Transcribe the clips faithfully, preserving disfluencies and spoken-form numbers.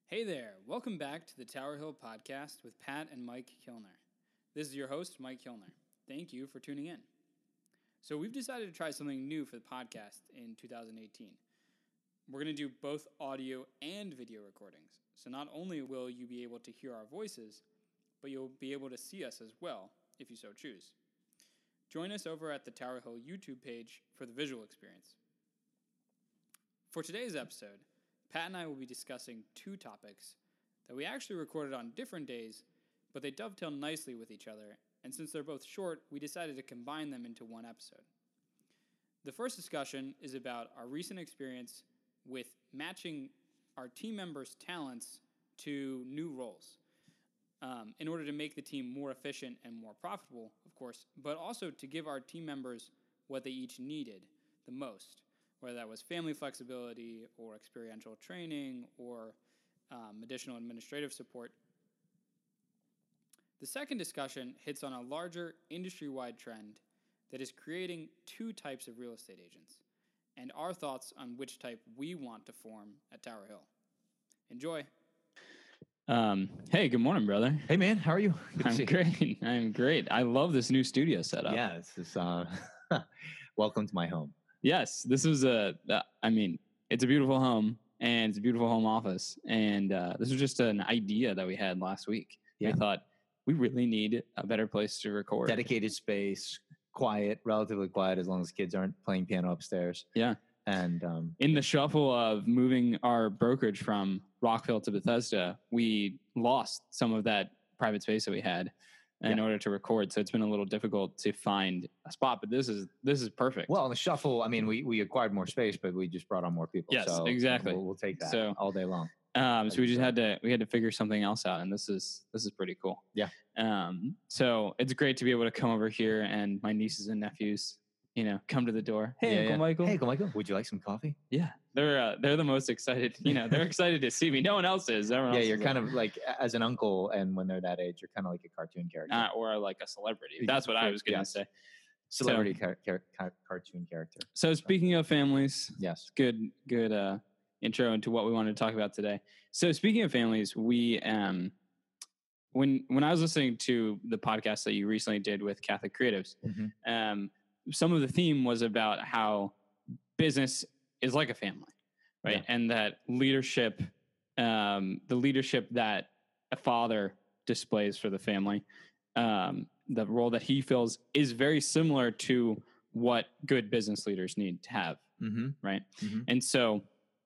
Hey there, welcome back to the Tower Hill Podcast with Pat and Mike Kilner. This is your host, Mike Kilner. Thank you for tuning in. So we've decided to try something new for the podcast in two thousand eighteen. We're going to do both audio and video recordings. So not only will you be able to hear our voices, but you'll be able to see us as well, if you so choose. Join us over at the Tower Hill YouTube page for the visual experience. For today's episode, Pat and I will be discussing two topics that we actually recorded on different days, but they dovetail nicely with each other, and since they're both short, we decided to combine them into one episode. The first discussion is about our recent experience with matching our team members' talents to new roles um, in order to make the team more efficient and more profitable, of course, but also to give our team members what they each needed the most, whether that was family flexibility or experiential training or um, additional administrative support. The second discussion hits on a larger industry-wide trend that is creating two types of real estate agents, and our thoughts on which type we want to form at Tower Hill. Enjoy. Um, hey, good morning, brother. Hey, man, how are you? Good I'm great. I'm great. I love this new studio setup. Yeah, it's just, uh, welcome to my home. Yes, this is a, uh, I mean, it's a beautiful home, and it's a beautiful home office, and uh, this was just an idea that we had last week. Yeah. We thought we really need a better place to record. Dedicated space, quiet, relatively quiet, as long as kids aren't playing piano upstairs. Yeah. And um, in the shuffle of moving our brokerage from Rockville to Bethesda, we lost some of that private space that we had in yeah. order to record. So it's been a little difficult to find a spot, but this is, this is perfect. Well, in the shuffle, I mean, we, we acquired more space, but we just brought on more people. Yes, so exactly. We'll, we'll take that so, all day long. Um, so we just had to, we had to figure something else out, and this is, this is pretty cool. Yeah. Um, so it's great to be able to come over here and my nieces and nephews, you know, come to the door. Hey, yeah, Uncle yeah. Michael. Hey, Uncle Michael. Would you like some coffee? Yeah. They're, uh, they're the most excited, you know, they're excited to see me. No one else is. Everyone yeah. else You're is kind like, of like, as an uncle, and when they're that age, you're kind of like a cartoon character. Uh, or like a celebrity. That's what I was going to yes. say. Celebrity so, car- car- car- cartoon character. So speaking of families, yes, good, good, uh, intro into what we wanted to talk about today. So speaking of families, we, um, when, when I was listening to the podcast that you recently did with Catholic Creatives, mm-hmm. um, some of the theme was about how business is like a family, right? Yeah. And that leadership, um, the leadership that a father displays for the family, um, the role that he fills is very similar to what good business leaders need to have, mm-hmm. right? Mm-hmm. And so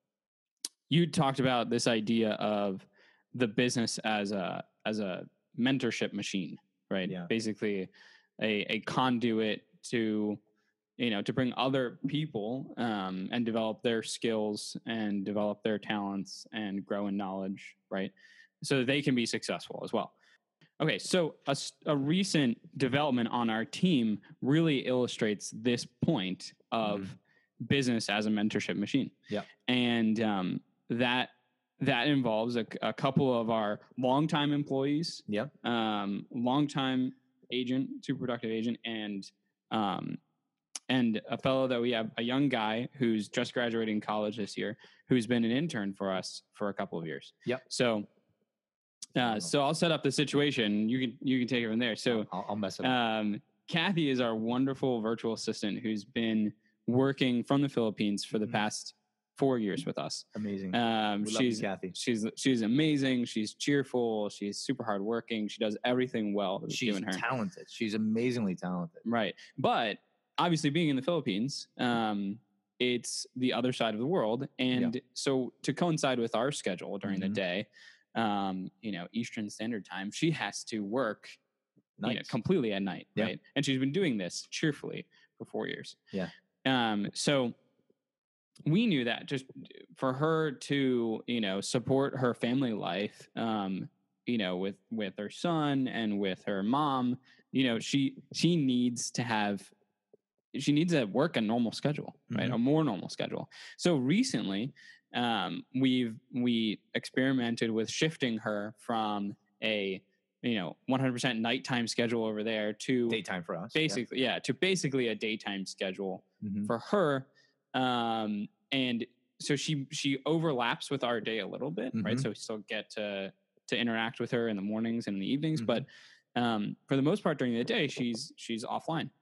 you talked about this idea of the business as a as a mentorship machine, right? Yeah. Basically, a a conduit to, you know, to bring other people um, and develop their skills and develop their talents and grow in knowledge, right? So that they can be successful as well. Okay, so a, a recent development on our team really illustrates this point of mm-hmm. business as a mentorship machine. Yeah, and um, that that involves a, a couple of our longtime employees. Yeah, um, longtime agent, super productive agent, and um, and a fellow that we have, a young guy who's just graduating college this year, who's been an intern for us for a couple of years. Yep. So. Uh, so I'll set up the situation. You can you can take it from there. So I'll, I'll mess it up. Um, Kathy is our wonderful virtual assistant who's been working from the Philippines for the mm-hmm. past four years with us. Amazing. Um, we she's love you, Kathy. She's she's amazing. She's cheerful. She's super hardworking. She does everything well. She's her. talented. She's amazingly talented. Right, but obviously being in the Philippines, um, it's the other side of the world, and yeah. so to coincide with our schedule during mm-hmm. the day. Um, you know, Eastern Standard Time, she has to work you know, completely at night, yeah. right? And she's been doing this cheerfully for four years. Yeah. Um, so we knew that just for her to, you know, support her family life, um, you know, with, with her son and with her mom, you know, she, she needs to have, she needs to work a normal schedule, right? Mm-hmm. A more normal schedule. So recently, um, we've, we experimented with shifting her from a, you know, one hundred percent nighttime schedule over there to daytime for us. Basically, yeah, yeah to basically a daytime schedule mm-hmm. for her. Um, and so she she overlaps with our day a little bit, right? Mhm. So we still get to to interact with her in the mornings and in the evenings, Mhm. but um, for the most part during the day, she's she's offline.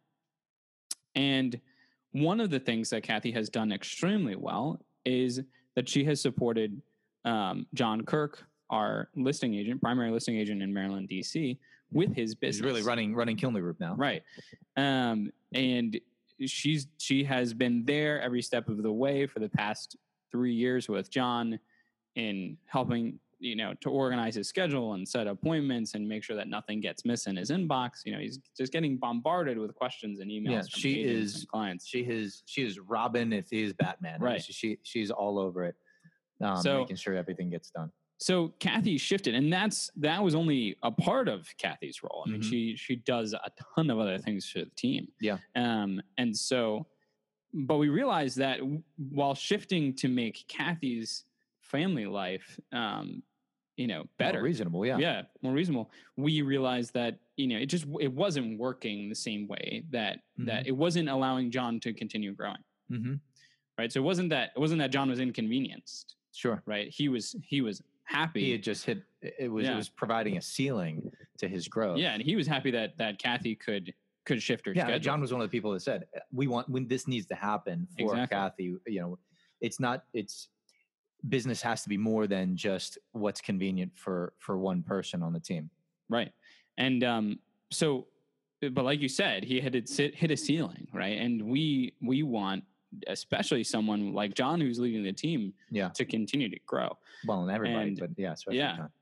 And one of the things that Kathy has done extremely well is that she has supported um, John Kirk, our listing agent, primary listing agent in Maryland, D C, with his business. He's really running running Kilner Group now, right? Um, and she's she has been there every step of the way for the past three years with John in helping, you know, to organize his schedule and set appointments and make sure that nothing gets missed in his inbox. You know, he's just getting bombarded with questions and emails Yeah, from she agents is and clients. She is she is Robin if he is Batman. Right. She she's all over it, um, So- making sure everything gets done. So Kathy shifted, and that's that was only a part of Kathy's role. I mean, Mhm. she she does a ton of other things for the team. Yeah. Um, and so, but we realized that w- while shifting to make Kathy's family life, um, you know, better, More reasonable, yeah. yeah, more reasonable, we realized that, you know, it just it wasn't working the same way that that Mhm. it wasn't allowing John to continue growing, Mm-hmm. right? So it wasn't that it wasn't that John was inconvenienced, Sure. right? He was he was happy. He had just hit. It was Yeah. it was providing a ceiling to his growth. Yeah, and he was happy that that Kathy could could shift her Yeah, schedule. John was one of the people that said, "We want when this needs to happen for Exactly. Kathy. You know, it's not. It's business has to be more than just what's convenient for for one person on the team." Right. And um, so, but like you said, he had hit, hit a ceiling, right? And we we want, especially someone like John who's leading the team, Yeah. to continue to grow. Well, and everybody, And- but yeah, especially yeah. John.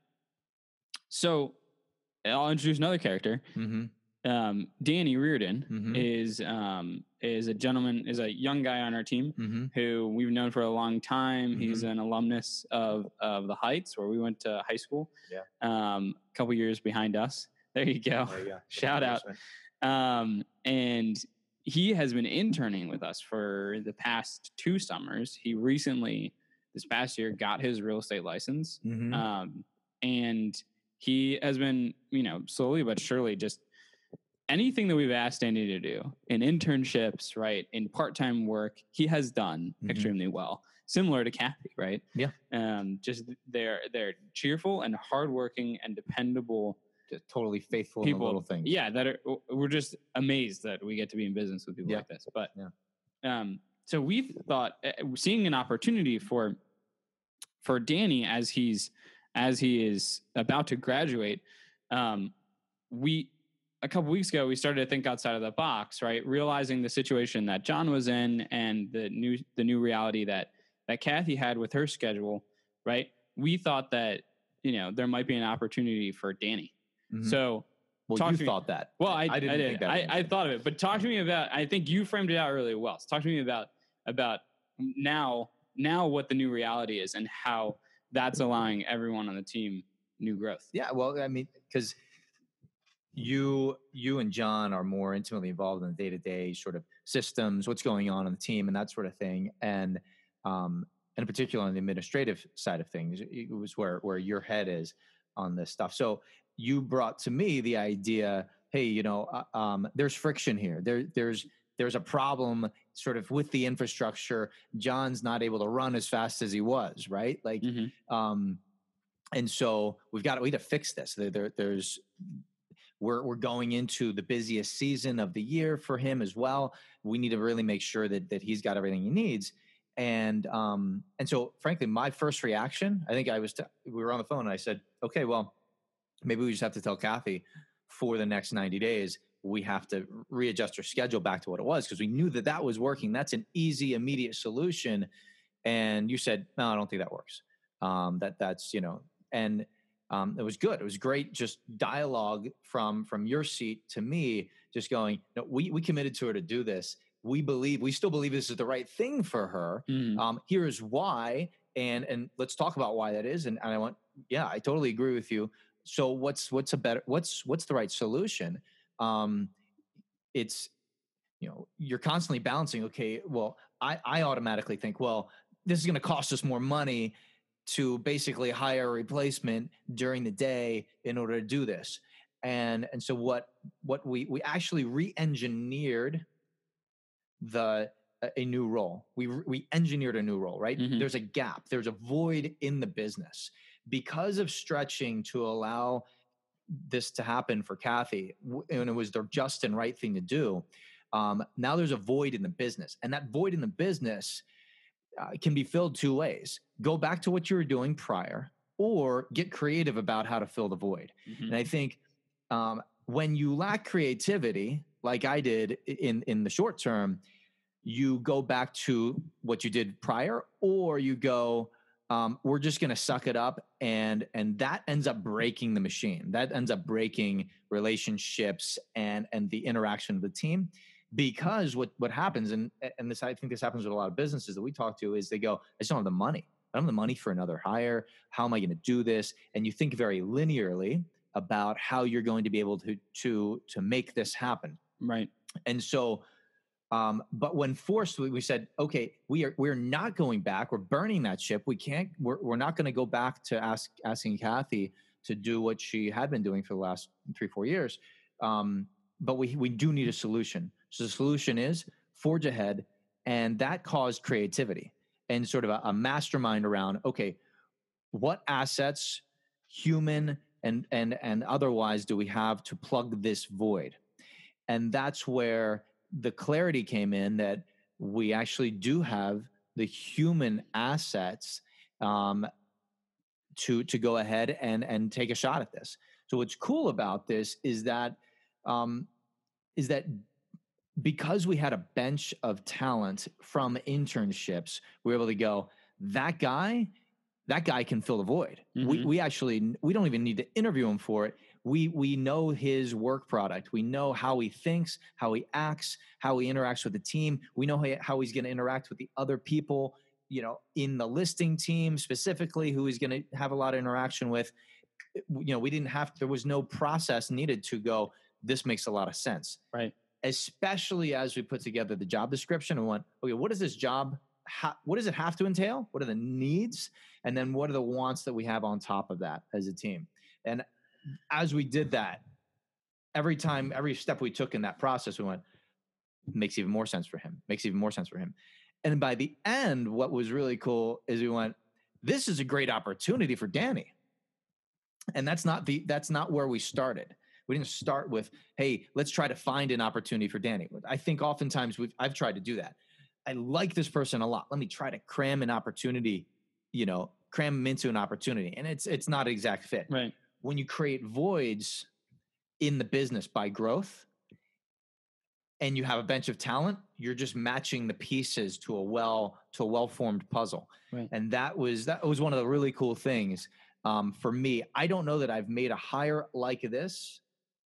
So I'll introduce another character. Mm-hmm. Um, Danny Reardon Mhm. is um, is a gentleman, is a young guy on our team Mm-hmm. who we've known for a long time. He's Mhm. an alumnus of of the Heights, where we went to high school. Yeah. Um, a couple years behind us. There you go. There you go. Shout out. Um, and he has been interning with us for the past two summers. He recently, this past year, got his real estate license. Mm-hmm. Um, and he has been, you know, slowly but surely just anything that we've asked Andy to do in internships, right, in part-time work, he has done Mhm. extremely well. Similar to Kathy, right? Yeah. Um, just they're they're cheerful and hardworking and dependable Just totally faithful in the people. little things. Yeah, that are we're just amazed that we get to be in business with people Yeah. like this. But Yeah. um, so we've thought uh, seeing an opportunity for for Danny as he's as he is about to graduate. Um, we a couple weeks ago we started to think outside of the box, right? Realizing the situation that John was in and the new the new reality that that Kathy had with her schedule, right? We thought that, you know, there might be an opportunity for Danny. Mhm. So well, talk you to me- thought that. well, I, I didn't I did. think that. I, I initially. thought of it, but talk to me about. I think you framed it out really well. So talk to me about about now now what the new reality is and how that's allowing everyone on the team new growth. Yeah, well, I mean, because you you and John are more intimately involved in the day-to-day sort of systems, what's going on on the team, and that sort of thing, and um, and in particular on the administrative side of things, it was where where your head is on this stuff. So you brought to me the idea, hey, you know, uh, um, there's friction here. There there's there's a problem sort of with the infrastructure. John's not able to run as fast as he was, right? Like, Mhm. um, and so we've got to, we got to fix this. There, there, there's, we're, we're going into the busiest season of the year for him as well. We need to really make sure that, that he's got everything he needs. And, um, and so frankly, my first reaction, I think I was, t- we were on the phone and I said, okay, well, maybe we just have to tell Kathy for the next ninety days, we have to readjust her schedule back to what it was, because we knew that that was working. That's an easy, immediate solution. And you said, no, I don't think that works. Um, that that's, you know, and um, it was good. It was great. Just dialogue from, from your seat to me, just going, no, we, we committed to her to do this. We believe, we still believe this is the right thing for her. Mhm. Um, here is why. And, and let's talk about why that is. And, and I went, yeah, I totally agree with you. So what's, what's a better, what's, what's the right solution? Um, it's, you know, you're constantly balancing. Okay, well, I, I automatically think, well, this is going to cost us more money to basically hire a replacement during the day in order to do this. And, and so what, what we, we actually re-engineered the, a, a new role. We we engineered a new role, right? Mhm. There's a gap. There's a void in the business because of stretching to allow this to happen for Kathy, w- and it was the just and right thing to do. Um, now there's a void in the business, and that void in the business uh, can be filled two ways. Go back to what you were doing prior, or get creative about how to fill the void. Mhm. And I think um, when you lack creativity, like I did in in the short term, you go back to what you did prior, or you go, um, we're just going to suck it up, and and that ends up breaking the machine. That ends up breaking relationships and and the interaction of the team. Because what what happens, and and this I think this happens with a lot of businesses that we talk to, is they go, I just don't have the money. I don't have the money for another hire. How am I going to do this? And you think very linearly about how you're going to be able to to to make this happen. Right. And so um, but when forced, we, we said, okay, we are we're not going back. We're burning that ship. We can't. We're we're not going to go back to ask asking Kathy to do what she had been doing for the last three four years. Um, but we we do need a solution. So the solution is forge ahead, and that caused creativity and sort of a, a mastermind around. Okay, what assets, human and and and otherwise, do we have to plug this void? And that's where the clarity came in that we actually do have the human assets um, to to go ahead and and take a shot at this. So what's cool about this is that um, is that because we had a bench of talent from internships, we were able to go, that guy, that guy can fill the void. Mm-hmm. We we actually we don't even need to interview him for it. We we know his work product. We know how he thinks, how he acts, how he interacts with the team. We know how he's going to interact with the other people, you know, in the listing team specifically, who he's going to have a lot of interaction with. You know, we didn't have, there was no process needed to go, this makes a lot of sense. Right. Especially as we put together the job description and went, okay, what does this job, ha- what does it have to entail? What are the needs? And then what are the wants that we have on top of that as a team? And as we did that, every time, every step we took in that process, we went, makes even more sense for him, makes even more sense for him. And by the end, what was really cool is we went, this is a great opportunity for Danny. And that's not the, that's not where we started. We didn't start with, hey, let's try to find an opportunity for Danny. I think oftentimes we've, I've tried to do that. I like this person a lot. Let me try to cram an opportunity, you know, cram them into an opportunity. And it's, it's not an exact fit. Right. When you create voids in the business by growth and you have a bench of talent, you're just matching the pieces to a well, to a well-formed puzzle. Right. And that was, that was one of the really cool things um, for me. I don't know that I've made a hire like this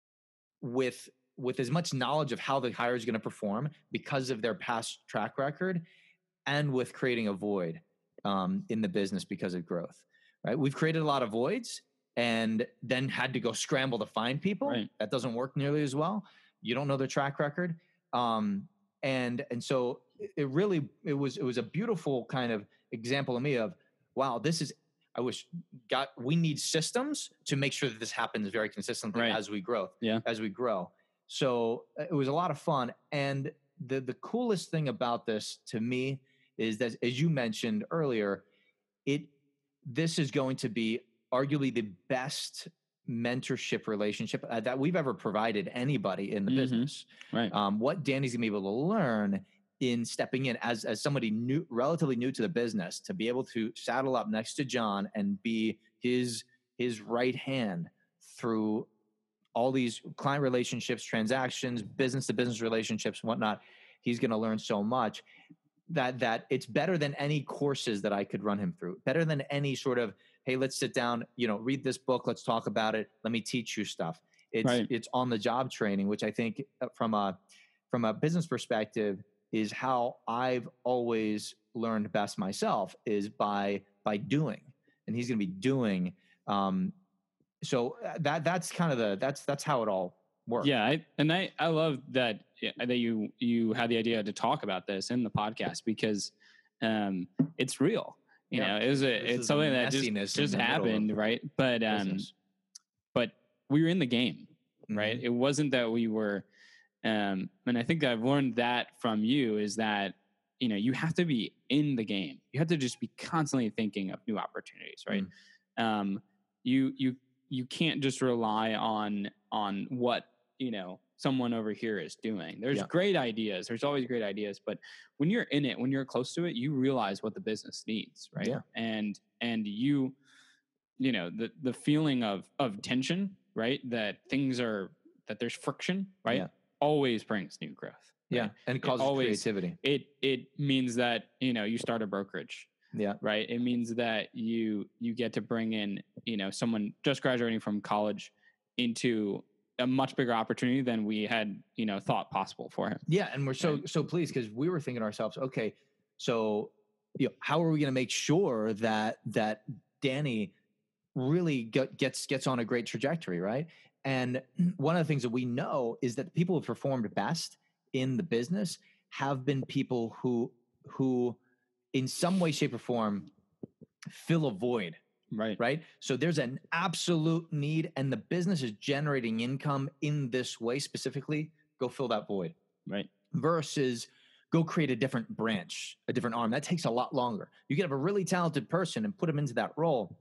with, with as much knowledge of how the hire is going to perform because of their past track record, and with creating a void um, in the business because of growth, right? We've created a lot of voids and then had to go scramble to find people. Right. That doesn't work nearly as well. You don't know their track record. Um, and, and so it really, it was, it was a beautiful kind of example of me of, wow, this is, I wish got, we need systems to make sure that this happens very consistently Right. as we grow, yeah. as we grow. So it was a lot of fun. And the, the coolest thing about this to me is that, as you mentioned earlier, it, this is going to be arguably the best mentorship relationship uh, that we've ever provided anybody in the mm-hmm. business. Right. Um, what Danny's gonna be able to learn in stepping in as, as somebody new, relatively new to the business, to be able to saddle up next to John and be his, his right hand through all these client relationships, transactions, business to business relationships, and whatnot. He's going to learn so much that, that it's better than any courses that I could run him through, better than any sort of, hey, let's sit down, you know, read this book. Let's talk about it. Let me teach you stuff. It's, right. it's on the job training, which I think from a, from a business perspective is how I've always learned best myself, is by, by doing, and he's going to be doing. Um, so that, that's kind of the, that's, that's how it all works. Yeah. I, and I, I love that, that you, you had the idea to talk about this in the podcast, because um, it's real, you yeah. know, it was a, it's something that just, just happened. Right. But, um, business. but we were in the game, right? Mm-hmm. It wasn't that we were, um, and I think that I've learned that from you, is that you know, you have to be in the game. You have to just be constantly thinking of new opportunities, right? Mm. Um, you you you can't just rely on on what, you know, someone over here is doing. There's yeah. great ideas. There's always great ideas, but when you're in it, when you're close to it, you realize what the business needs, right? Yeah. And and you, you know, the the feeling of of tension, right? That things are that there's friction, right? Yeah. Always brings new growth. Right? Yeah, and it causes it always, creativity. It it means that, you know, you start a brokerage. Yeah. Right. It means that you you get to bring in, you know, someone just graduating from college into a much bigger opportunity than we had, you know, thought possible for him. Yeah, and we're so right. so pleased because we were thinking to ourselves, okay, so you know, how are we going to make sure that that Danny really get, gets gets on a great trajectory, right? And one of the things that we know is that the people who performed best in the business have been people who who in some way, shape, or form fill a void. Right. Right. So there's an absolute need, and the business is generating income in this way specifically. Go fill that void. Right. Versus go create a different branch, a different arm. That takes a lot longer. You can have a really talented person and put them into that role.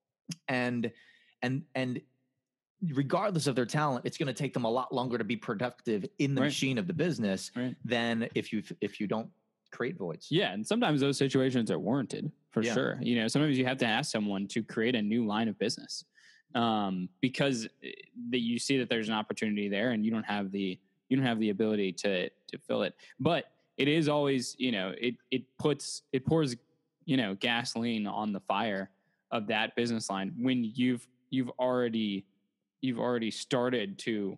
And, and, and regardless of their talent, it's going to take them a lot longer to be productive in the right. machine of the business right. than if you, if you don't create voids. Yeah. And sometimes those situations are warranted for yeah. sure. You know, sometimes you have to ask someone to create a new line of business um, because that you see that there's an opportunity there and you don't have the, you don't have the ability to, to fill it. But it is always, you know, it, it puts, it pours, you know, gasoline on the fire of that business line when you've, you've already, you've already started to,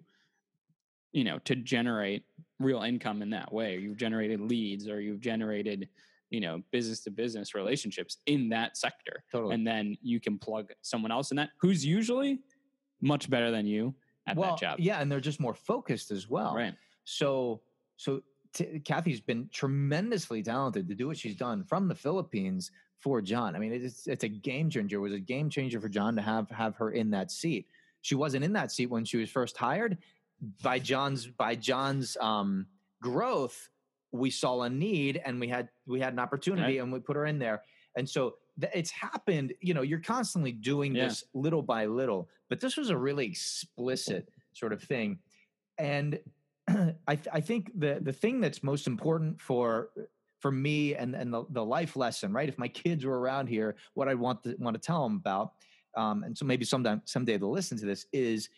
you know, to generate real income in that way. You've generated leads or you've generated, you know, business to business relationships in that sector. Totally. And then you can plug someone else in that who's usually much better than you at well, that job. Yeah. And they're just more focused as well. Right. So, so t- Kathy's been tremendously talented to do what she's done from the Philippines for John. I mean, it's, it's a game changer. It was a game changer for John to have, have her in that seat. She wasn't in that seat when she was first hired. By John's by John's um, growth, we saw a need and we had we had an opportunity right. and we put her in there. And so th- it's happened. You know, you're constantly doing yeah. this little by little, but this was a really explicit sort of thing. And I, th- I think the the thing that's most important for for me and and the, the life lesson, right? If my kids were around here, what I want to want to tell them about, um, and so maybe sometime someday they'll listen to this is.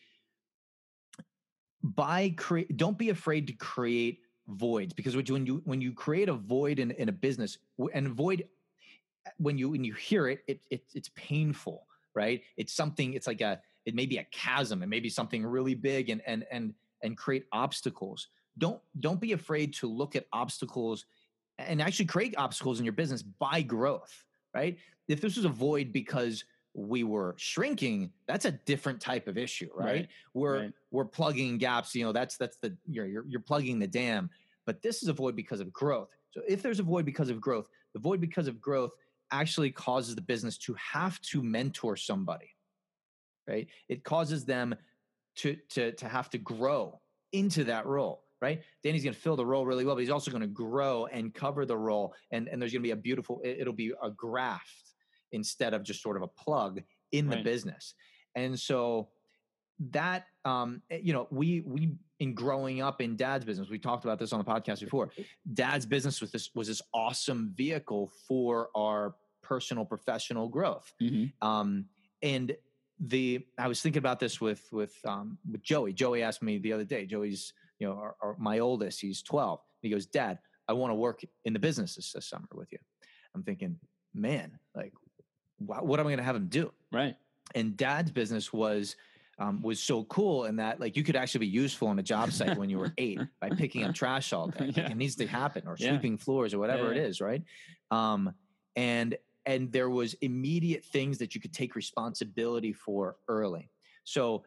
By create, don't be afraid to create voids because when you when you create a void in, in a business and void, when you when you hear it, it, it it's painful, right? It's something. It's like a it may be a chasm. It may be something really big and and and and create obstacles. Don't don't be afraid to look at obstacles and actually create obstacles in your business by growth, right? If this was a void because we were shrinking, that's a different type of issue, right? right. We're right. we're plugging gaps, you know, that's that's the you're, you're you're plugging the dam. But this is a void because of growth. So if there's a void because of growth, the void because of growth actually causes the business to have to mentor somebody, right? It causes them to to to have to grow into that role, right? Danny's going to fill the role really well, but he's also going to grow and cover the role, and and there's going to be a beautiful. It, it'll be a graft instead of just sort of a plug in the right. business. And so that, um, you know, we, we, in growing up in Dad's business, we talked about this on the podcast before. Dad's business was this, was this awesome vehicle for our personal, professional growth. Mm-hmm. Um, and the, I was thinking about this with, with, um, with Joey. Joey asked me the other day, Joey's, you know, our, our, my oldest, he's twelve. He goes, Dad, I want to work in the business this, this summer with you. I'm thinking, man, like, what am I going to have him do? Right. And Dad's business was, um, was so cool in that, like, you could actually be useful on a job site when you were eight by picking up trash all day. Yeah. Like, it needs to happen, or yeah. sweeping floors or whatever yeah, yeah. it is. Right. Um, and, and there was immediate things that you could take responsibility for early. So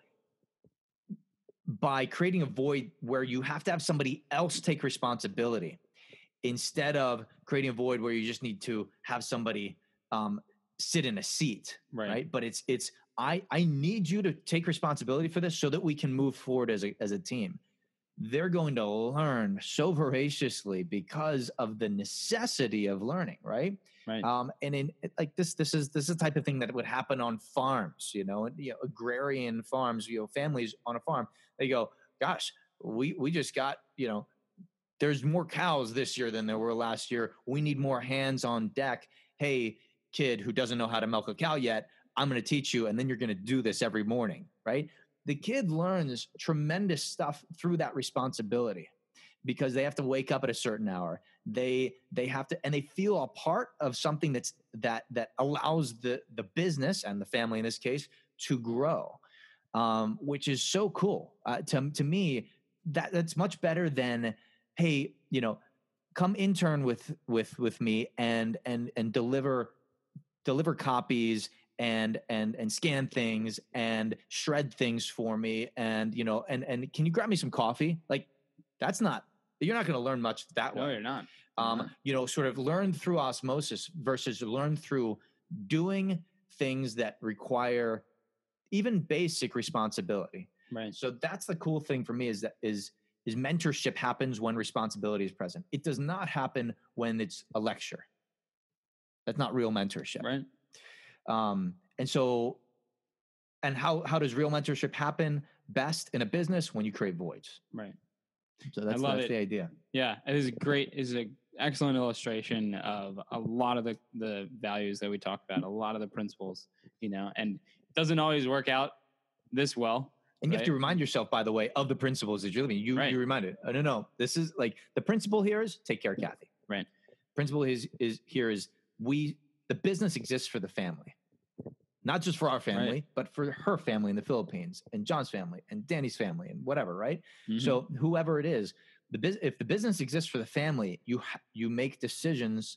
by creating a void where you have to have somebody else take responsibility instead of creating a void where you just need to have somebody, um, sit in a seat, right. right? But it's, it's, I, I need you to take responsibility for this so that we can move forward as a, as a team. they're going to learn so voraciously because of the necessity of learning, right? Right. Um, and in like this, this is this is the type of thing that would happen on farms, you know, and, you know, agrarian farms, you know, families on a farm. They go, gosh, we we just got, you know, there's more cows this year than there were last year. We need more hands on deck. Hey, kid who doesn't know how to milk a cow yet, I'm going to teach you, and then you're going to do this every morning, right? The kid learns tremendous stuff through that responsibility because they have to wake up at a certain hour. They they have to, and they feel a part of something that's that that allows the the business and the family in this case to grow, um, which is so cool. Uh, to to me, that that's much better than, hey, you know, come intern with with with me and and and deliver deliver copies and and and scan things and shred things for me, and you know, and and can you grab me some coffee? Like, that's not, you're not going to learn much that No, way. you're not. Um, You're not. you know, sort of learn through osmosis versus learn through doing things that require even basic responsibility. Right. So that's the cool thing for me is that is is mentorship happens when responsibility is present. It does not happen when it's a lecture. That's not real mentorship. Right. Um, and so, and how how does real mentorship happen best in a business? When you create voids. Right. So that's, love that's it. the idea. Yeah, it is a great, it is an excellent illustration of a lot of the, the values that we talk about, a lot of the principles, you know, and it doesn't always work out this well. And you right? have to remind yourself, by the way, of the principles that you're living. You Right. you reminded. Oh, no, no. This is like the principle here is take care of Kathy. Right. Principle is is here is we the business exists for the family. Not just for our family, Right. but for her family in the Philippines and John's family and Danny's family and whatever, right? Mhm. So whoever it is, the bus- if the business exists for the family, you ha- you make decisions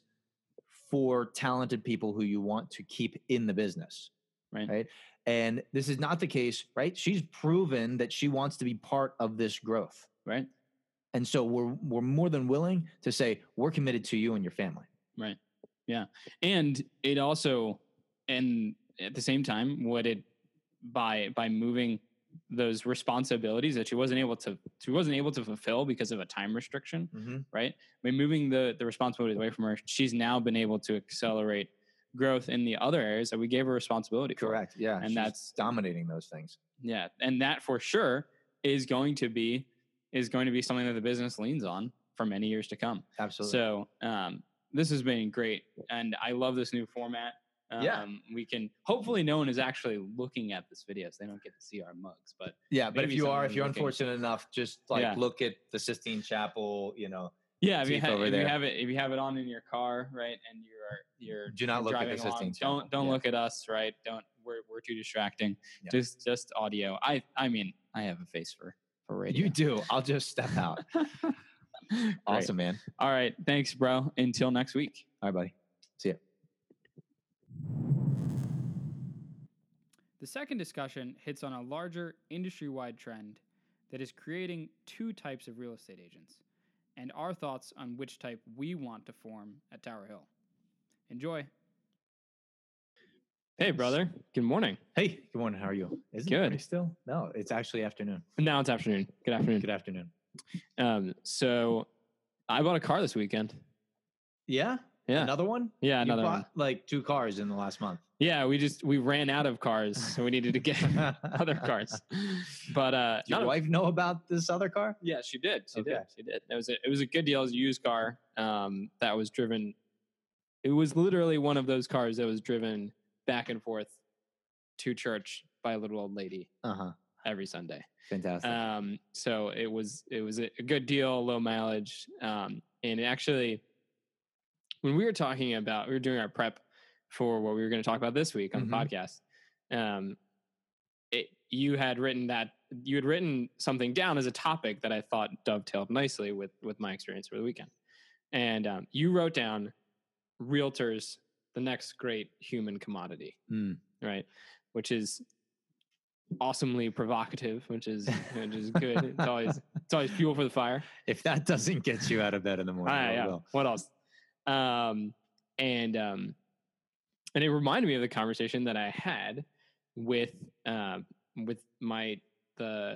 for talented people who you want to keep in the business, Right. right? And this is not the case, right? She's proven that she wants to be part of this growth, Right. and so we're we're more than willing to say we're committed to you and your family. Right. Yeah. And it also, and at the same time, what it, by, by moving those responsibilities that she wasn't able to, she wasn't able to fulfill because of a time restriction, Mm-hmm. right? By moving the, the responsibilities away from her, she's now been able to accelerate growth in the other areas that we gave her responsibility for. Correct. Yeah, And she's that's- dominating those things. Yeah. And that for sure is going to be, is going to be something that the business leans on for many years to come. Absolutely. So, um, this has been great, and I love this new format. Um, Yeah. we can hopefully no one is actually looking at this video, so they don't get to see our mugs. But Yeah, but if maybe you are, someone if you're looking- unfortunate enough, just like Yeah. look at the Sistine Chapel, you know, yeah, if you, Teeth ha- over if you there. have it, if you have it on in your car, right, and you're you're Do not you're look at driving the Sistine along, Chapel. don't don't Yeah. look at us, right? Don't we're we're too distracting. Yeah. Just just audio. I I mean I have a face for for radio. you do. I'll just step out. Great. Awesome, man. All right, thanks, bro. Until next week. All right, buddy. See ya. The second discussion hits on a larger industry-wide trend that is creating two types of real estate agents, and our thoughts on which type we want to form at Tower Hill. Enjoy. Hey, brother. Good morning. Hey, good morning. How are you? Is it Good. morning still? No, it's actually afternoon. Now it's afternoon. Good afternoon. Good afternoon. Um, so I bought a car this weekend. Yeah? Yeah. Another one? Yeah, another you one. bought like two cars in the last month. Yeah, we just we ran out of cars, so we needed to get other cars. But uh Did your not a- wife know about this other car? yeah, she did. She did. Okay. She did. It was a it was a good deal. It was a used car. Um that was driven. It was literally one of those cars that was driven back and forth to church by a little old lady Uh-huh. every Sunday. Fantastic. Um, so it was it was a a good deal, low mileage, um, and it actually, when we were talking about, we were doing our prep for what we were going to talk about this week on Mhm. the podcast. Um, it, you had written that you had written something down as a topic that I thought dovetailed nicely with with my experience for the weekend, and um, you wrote down realtors, the next great human commodity, Mm. right? Which is awesomely provocative, which is which is good. It's always it's always fuel for the fire. If that doesn't get you out of bed in the morning, Ah, what yeah. will? What else? Um, and um, and it reminded me of the conversation that I had with um with my the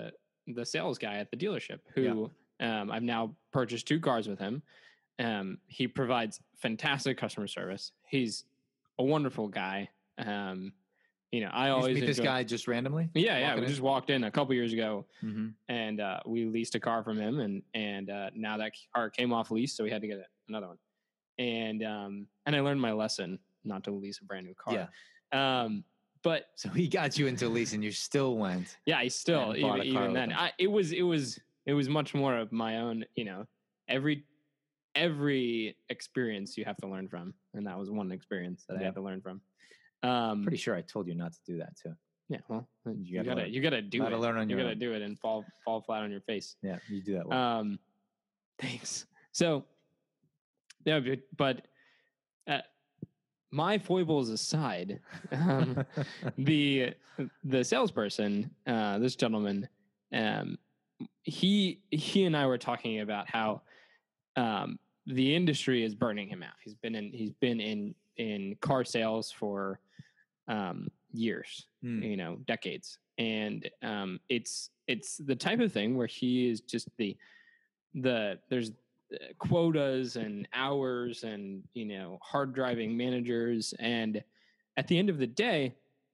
the sales guy at the dealership who yeah. um, I've now purchased two cars with him. Um, he provides fantastic customer service. He's a wonderful guy. Um, you know, I you always meet this enjoy- guy just randomly. Yeah, yeah. We in? just walked in a couple years ago, mm-hmm. and uh, we leased a car from him, and and uh, now that car came off lease, so we had to get another one. And um, and I learned my lesson not to lease a brand new car. Yeah. Um, but so he got you into lease, and you still went. Yeah, I still even, even then. I, it was it was it was much more of my own. You know, every. Every experience you have to learn from, and that was one experience that yeah. I had to learn from. Um, Pretty sure I told you not to do that too. Yeah, well, you, you gotta, gotta you gotta do gotta it. Learn on you your gotta own. do it and fall fall flat on your face. Yeah, you do that well. Um, thanks. So, yeah, but uh, my foibles aside, um, the the salesperson, uh, this gentleman, um, he he and I were talking about how. Um, the industry is burning him out. He's been in, he's been in, in car sales for, um, years, mm. you know, decades. And, um, it's, it's the type of thing where he is just the, the, there's quotas and hours and, you know, hard driving managers. And at the end of the day,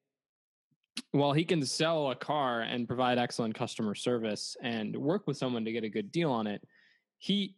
while he can sell a car and provide excellent customer service and work with someone to get a good deal on it, he,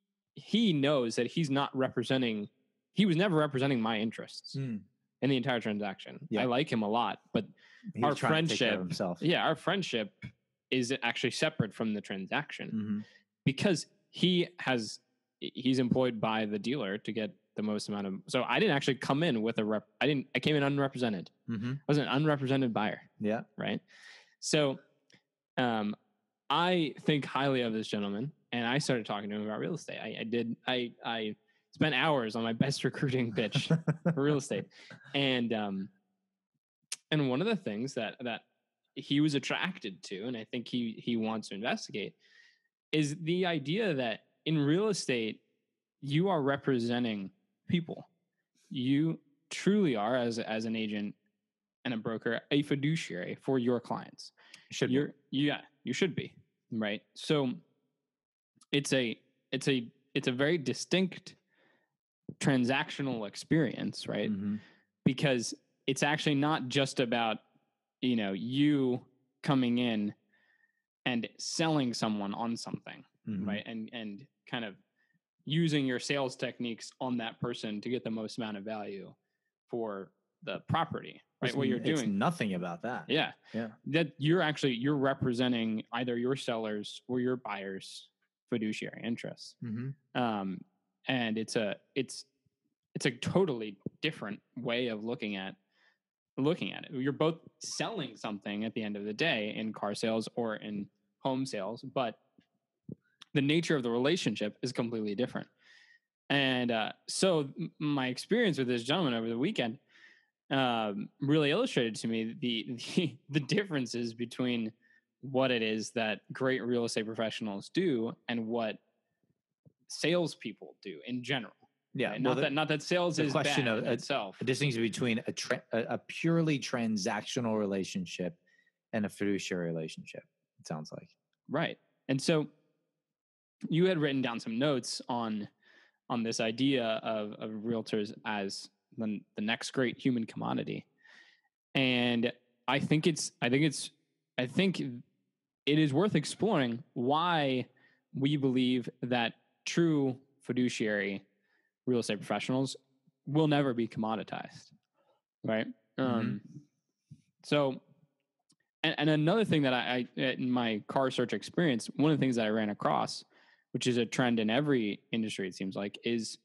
he knows that he's not representing, he was never representing my interests mm. in the entire transaction. Yeah. I like him a lot, but he our friendship, himself. yeah, our friendship is actually separate from the transaction mm-hmm. because he has, he's employed by the dealer to get the most amount of, so I didn't actually come in with a rep. I didn't, I came in unrepresented. Mm-hmm. I was an unrepresented buyer. Yeah. Right. So, um, I think highly of this gentleman, and I started talking to him about real estate. I, I did. I I spent hours on my best recruiting pitch for real estate, and um, and one of the things that that he was attracted to, and I think he he wants to investigate, is the idea that in real estate you are representing people. You truly are, as as an agent and a broker, a fiduciary for your clients. Should You're be. yeah, you should be. Right. So it's a, it's a, it's a very distinct transactional experience, right? Mm-hmm. Because it's actually not just about, you know, you coming in and selling someone on something, mm-hmm. right? And, and kind of using your sales techniques on that person to get the most amount of value for the property, right? It's, what you're doing. It's nothing about that. Yeah. Yeah. That you're actually, you're representing either your sellers or your buyers' fiduciary interests. Mm-hmm. Um, and it's a, it's, it's a totally different way of looking at, looking at it. You're both selling something at the end of the day in car sales or in home sales, but the nature of the relationship is completely different. And, uh, so my experience with this gentleman over the weekend, um, really illustrated to me the, the the differences between what it is that great real estate professionals do and what salespeople do in general. Yeah, right? well, not the, that not that sales the is question bad of in a, itself. A distinction between a, tra- a purely transactional relationship and a fiduciary relationship. It sounds like right. And so you had written down some notes on on this idea of, of realtors as the, the next great human commodity. And I think it's, I think it's, I think it is worth exploring why we believe that true fiduciary real estate professionals will never be commoditized. Right. Mm-hmm. Um, so, and, and another thing that I, I, in my car search experience, one of the things that I ran across, which is a trend in every industry, it seems like, is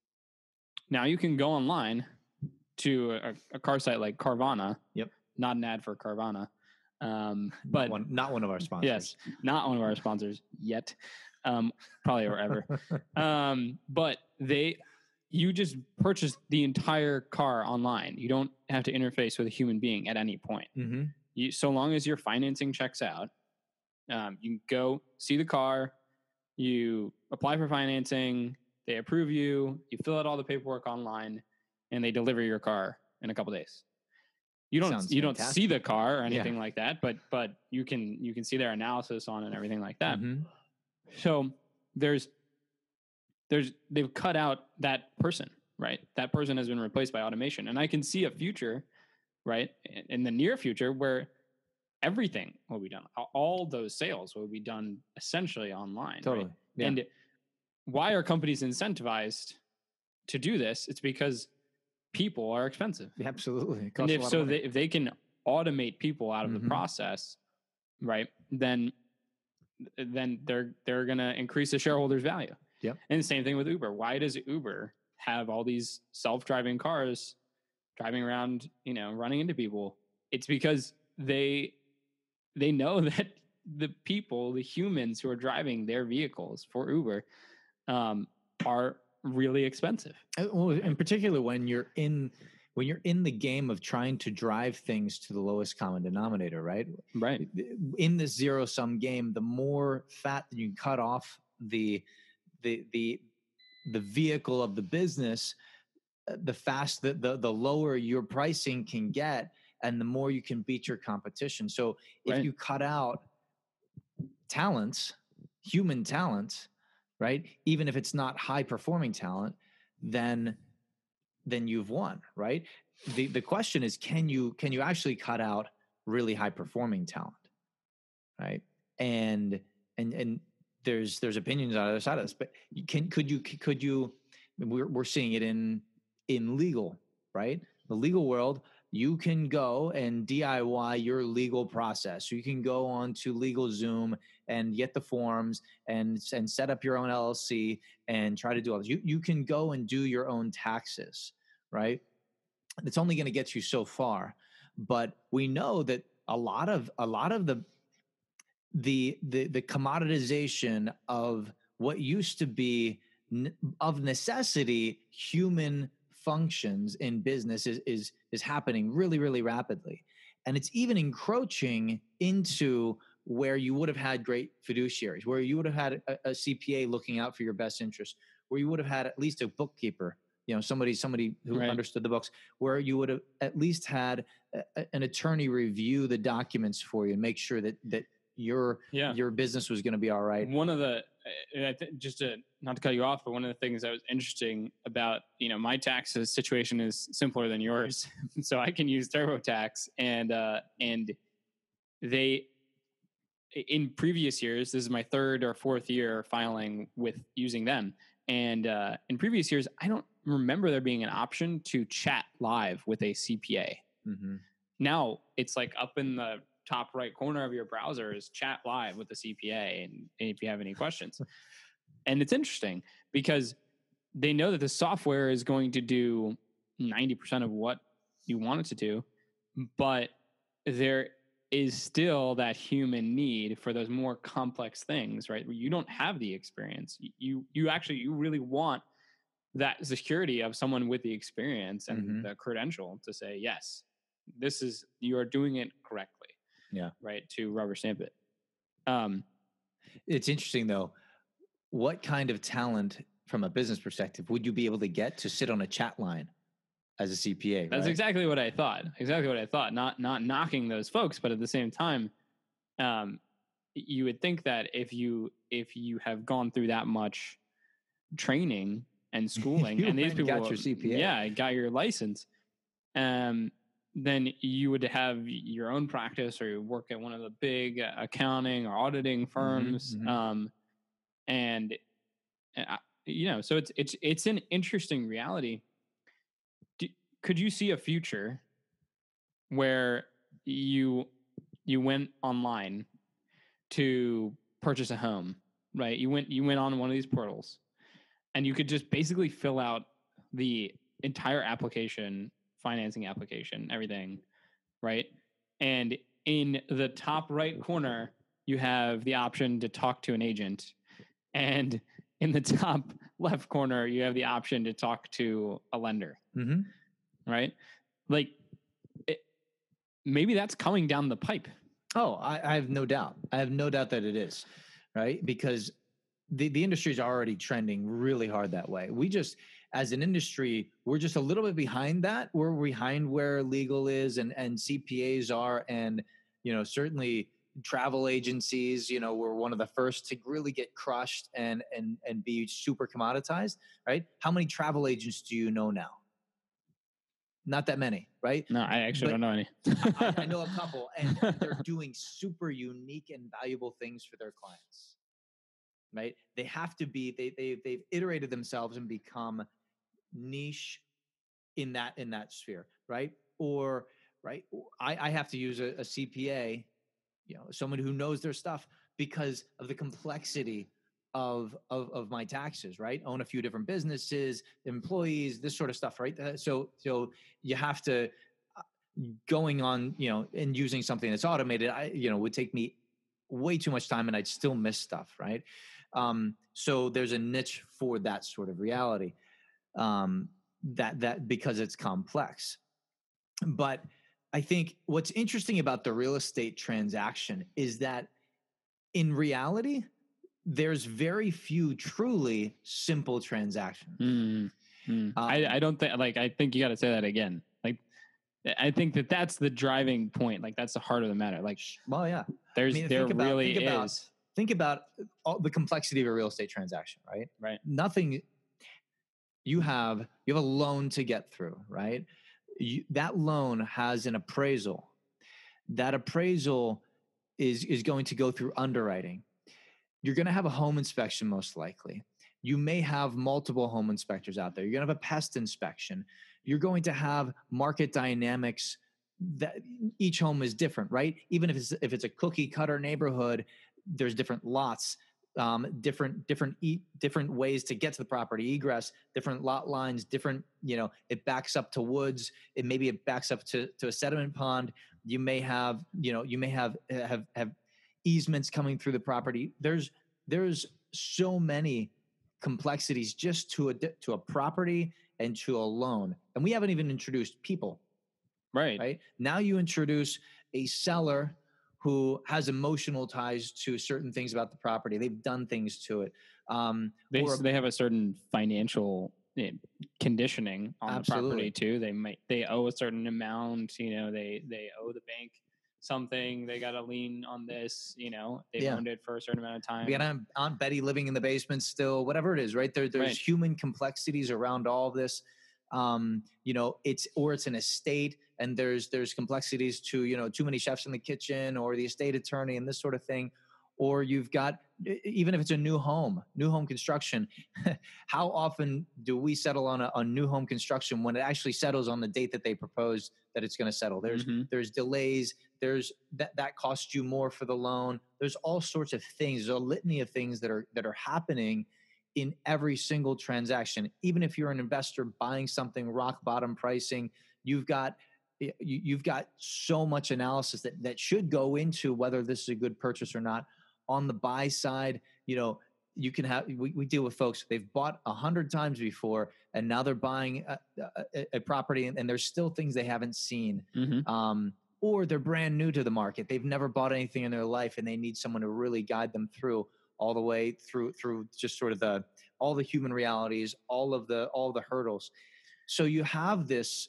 now you can go online to a, a car site like Carvana. Yep. Not an ad for Carvana. Um, but not one, not one of our sponsors. Yes. Not one of our sponsors yet. Um, probably or ever. um, but they, you just purchase the entire car online. You don't have to interface with a human being at any point. Mm-hmm. You, so long as your financing checks out, um, you can go see the car, you apply for financing, they approve you, you fill out all the paperwork online, and they deliver your car in a couple days. you don't Sounds you don't fantastic. see the car or Yeah. anything like that, but but you can you can see their analysis on it and everything like that. Mhm. So there's there's they've cut out that person, right? That person has been replaced by automation, and I can see a future, right, in, in the near future where everything will be done. All- All those sales will be done essentially online. Totally. Right? Yeah. And why are companies incentivized to do this? It's because people are expensive. Absolutely. It And costs a if lot of so, money. they, if they can automate people out of Mhm. the process, right, then then they're they're going to increase the shareholders' value. Yep. And the same thing with Uber. Why does Uber have all these self-driving cars driving around, you know, running into people? It's because they they know that the people, the humans who are driving their vehicles for Uber, um, are really expensive. Uh, Well, in particular, when you're in when you're in the game of trying to drive things to the lowest common denominator, right? Right. In this zero sum game, the more fat that you can cut off the the the the vehicle of the business, uh, the fast the, the the lower your pricing can get, and the more you can beat your competition. So if Right. you cut out talents, human talents, right? Even if it's not high performing talent, then then you've won, right? The the question is, can you can you actually cut out really high performing talent, right? And and and there's there's opinions on the other side of this, but you can could you could you we're we're seeing it in in legal, right? The legal world, you can go and D I Y your legal process. You can go on to LegalZoom and get the forms and and set up your own L L C and try to do all this. You you can go and do your own taxes, right? It's only going to get you so far, but we know that a lot of a lot of the the the the commoditization of what used to be n- of necessity human functions in business is is is happening really really rapidly, and it's even encroaching into where you would have had great fiduciaries, where you would have had a, a C P A looking out for your best interest, where you would have had at least a bookkeeper, you know, somebody somebody who Right. understood the books, where you would have at least had a, a- an attorney review the documents for you and make sure that that your Yeah. your business was going to be all right. One of the, and I th- just to not to cut you off, but one of the things that was interesting about, you know, my tax situation is simpler than yours, so I can use TurboTax, and uh, and they, in previous years, this is my third or fourth year filing with using them, and uh, in previous years, I don't remember there being an option to chat live with a C P A. Mm-hmm. Now it's like up in the top right corner of your browser is chat live with the C P A, and, and if you have any questions. And it's interesting because they know that the software is going to do ninety percent of what you want it to do, but there is still that human need for those more complex things, right? Where you don't have the experience. You you actually you really want that security of someone with the experience and Mhm. the credential to say, yes, this is, you are doing it correctly. Yeah. Right. To rubber stamp it. Um, It's interesting though. What kind of talent from a business perspective would you be able to get to sit on a chat line as a C P A? that's right? exactly what I thought. Exactly what I thought. Not, not knocking those folks, but at the same time, um, you would think that if you, if you have gone through that much training and schooling You and these went people and got your C P A. yeah, got your license, um, then you would have your own practice, or you work at one of the big accounting or auditing firms. mhm. Um, and, uh, you know, so it's, it's, it's an interesting reality. Do, could you see a future where you, you went online to purchase a home, right? You went, you went on one of these portals and you could just basically fill out the entire application, financing application, everything, right? And in the top right corner, you have the option to talk to an agent. And in the top left corner, you have the option to talk to a lender, Mm-hmm. right? Like, it, maybe that's coming down the pipe. Oh, I, I have no doubt. I have no doubt that it is, right? Because the, the industry is already trending really hard that way. We just, as an industry, we're just a little bit behind that. We're behind where legal is and, and C P As are. And, you know, certainly travel agencies, you know, were one of the first to really get crushed and, and, and be super commoditized, right? How many travel agents do you know now? Not that many, right? No, I actually But don't know any. I, I know a couple, and they're doing super unique and valuable things for their clients, right? They have to be, they, they, they've iterated themselves and become niche in that, in that sphere, right? Or, right, I, I have to use a, a C P A, you know, someone who knows their stuff because of the complexity of, of, of my taxes, right? Own a few different businesses, employees, this sort of stuff, right? Uh, so, so you have to, uh, going on, you know, and using something that's automated, I, you know, would take me way too much time and I'd still miss stuff, right? Um, so there's a niche for that sort of reality, um, that, that because it's complex. But I think what's interesting about the real estate transaction is that in reality, there's very few truly simple transactions. Mm, mm. Um, I, I don't think, like, I think you got to say that again. Like, I think that that's the driving point. Like, that's the heart of the matter. Like, well, yeah, there's, I mean, there think about, really think about, is. Think about all the complexity of a real estate transaction, right? Right. Nothing. You have you have a loan to get through, right? You, that loan has an appraisal. That appraisal is is going to go through underwriting. You're going to have a home inspection most likely. You may have multiple home inspectors out there. You're going to have a pest inspection. You're going to have market dynamics that each home is different, right? Even if it's if it's a cookie cutter neighborhood, there's different lots, um, different different e- different ways to get to the property, egress, different lot lines, different, you know, it backs up to woods. It maybe it backs up to to a sediment pond. You may have, you know, you may have have have easements coming through the property. There's there's so many complexities just to a to a property and to a loan, and we haven't even introduced people. Right. Right now, you introduce a seller who has emotional ties to certain things about the property. They've done things to it. Um, they or, they have a certain financial eh, conditioning on absolutely. the property too. They might they owe a certain amount. You know, they they owe the bank something. They got a lien on this. You know, they've Yeah. owned it for a certain amount of time. We got Aunt, Aunt Betty living in the basement still. Whatever it is, right there. There's Right. human complexities around all of this. Um, you know, it's or it's an estate, and there's there's complexities to, you know, too many chefs in the kitchen, or the estate attorney and this sort of thing. Or you've got, even if it's a new home, new home construction, how often do we settle on a, a new home construction when it actually settles on the date that they propose that it's going to settle? There's Mhm. there's delays. There's that that costs you more for the loan. There's all sorts of things. There's a litany of things that are that are happening in every single transaction. Even if you're an investor buying something rock bottom pricing, you've got you, you've got so much analysis that that should go into whether this is a good purchase or not. On the buy side, you know, you can have, we, we deal with folks, they've bought a hundred times before, and now they're buying a, a, a property, and, and there's still things they haven't seen. Mhm. Um, or they're brand new to the market. They've never bought anything in their life, and they need someone to really guide them through all the way through, through just sort of the, all the human realities, all of the, all the hurdles. So you have this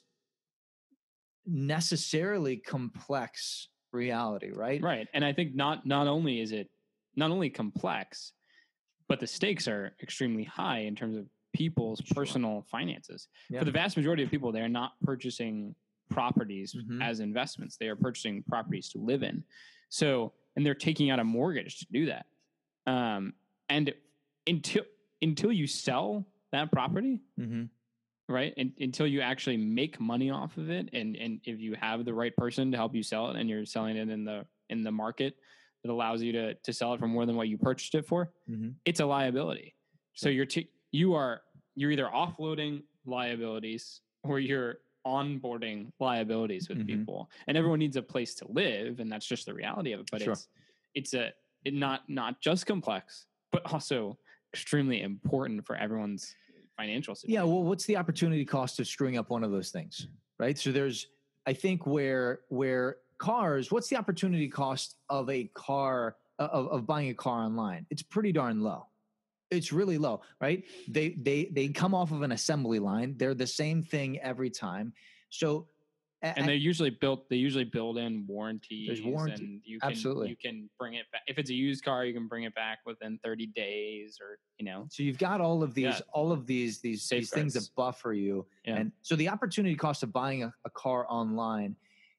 necessarily complex reality, right? Right. And I think not not only is it not only complex, but the stakes are extremely high in terms of people's Sure. personal finances. Yeah. For the vast majority of people, they're not purchasing properties Mhm. as investments. They are purchasing properties to live in. So, and they're taking out a mortgage to do that. Um, and until until you sell that property, Mm-hmm. right, and until you actually make money off of it, and and if you have the right person to help you sell it, and you're selling it in the in the market that allows you to to sell it for more than what you purchased it for, Mm-hmm. it's a liability. So Sure. you're t- you are you're either offloading liabilities or you're onboarding liabilities with Mhm. people, and everyone needs a place to live, and that's just the reality of it. But Sure. it's it's a it not not just complex, but also extremely important for everyone's financial situation. Yeah. Well, what's the opportunity cost of screwing up one of those things, right? So there's, I think where where cars, what's the opportunity cost of a car of, of buying a car online? It's pretty darn low. It's really low, right? They they they come off of an assembly line. They're the same thing every time. So and they usually built they usually build in warranties. There's warranty. And you can Absolutely. you can bring it back. If it's a used car, you can bring it back within thirty days, or you know. So you've got all of these Yeah. all of these these these things that Safeguards. buffer you. Yeah. And so the opportunity cost of buying a, a car online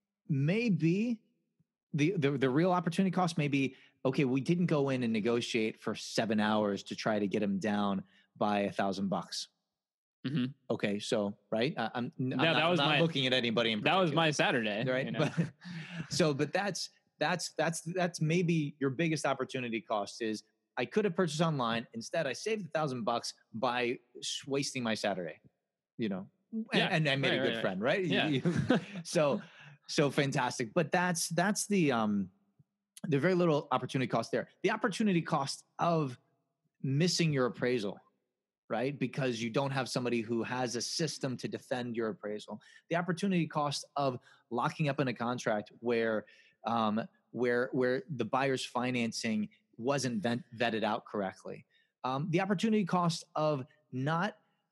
may be the, the the real opportunity cost may be, okay, we didn't go in and negotiate for seven hours to try to get them down by a thousand bucks. Mhm. Okay, so right, I, I'm, I'm Yeah, not, that was not my- looking at anybody in That was particular, my Saturday, right. you know? But, so, but that's that's that's that's maybe your biggest opportunity cost is I could have purchased online. Instead, I saved a thousand bucks by s- wasting my Saturday. You know, and, Yeah, and I made right, a good right, friend, right? You- Yeah. you- so so fantastic. But that's that's the um the very little opportunity cost there. The opportunity cost of missing your appraisal, right? Because you don't have somebody who has a system to defend your appraisal. The opportunity cost of locking up in a contract where um, where where the buyer's financing wasn't vet, vetted out correctly. Um, the opportunity cost of not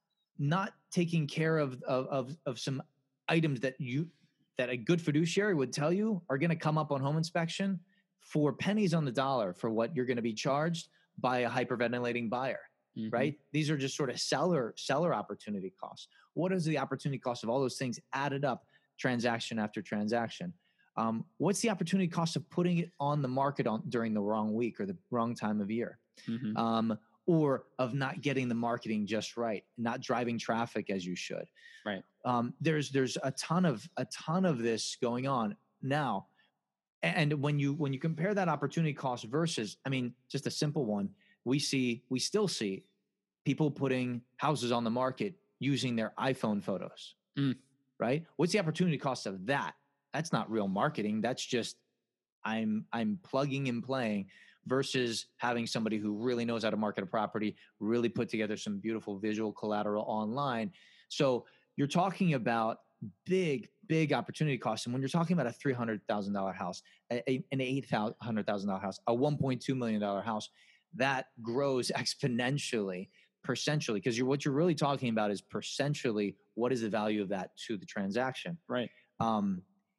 not taking care of of of, of some items that you that a good fiduciary would tell you are going to come up on home inspection for pennies on the dollar for what you're going to be charged by a hyperventilating buyer. Mhm. Right? These are just sort of seller seller opportunity costs. What is the opportunity cost of all those things added up, transaction after transaction? Um, what's the opportunity cost of putting it on the market on during the wrong week or the wrong time of year, Mhm. um, or of not getting the marketing just right, not driving traffic as you should? Right. Um, there's there's a ton of a ton of this going on now, and when you when you compare that opportunity cost versus, I mean, just a simple one. We see, we still see people putting houses on the market using their iPhone photos, Mm. right? What's the opportunity cost of that? That's not real marketing. That's just, I'm, I'm plugging and playing versus having somebody who really knows how to market a property, really put together some beautiful visual collateral online. So you're talking about big, big opportunity costs. And when you're talking about a three hundred thousand dollars house, a, a, an eight hundred thousand dollars house, a one point two million dollars house, that grows exponentially, percentually, because you're, what you're really talking about is percentually, what is the value of that to the transaction? Right. Um,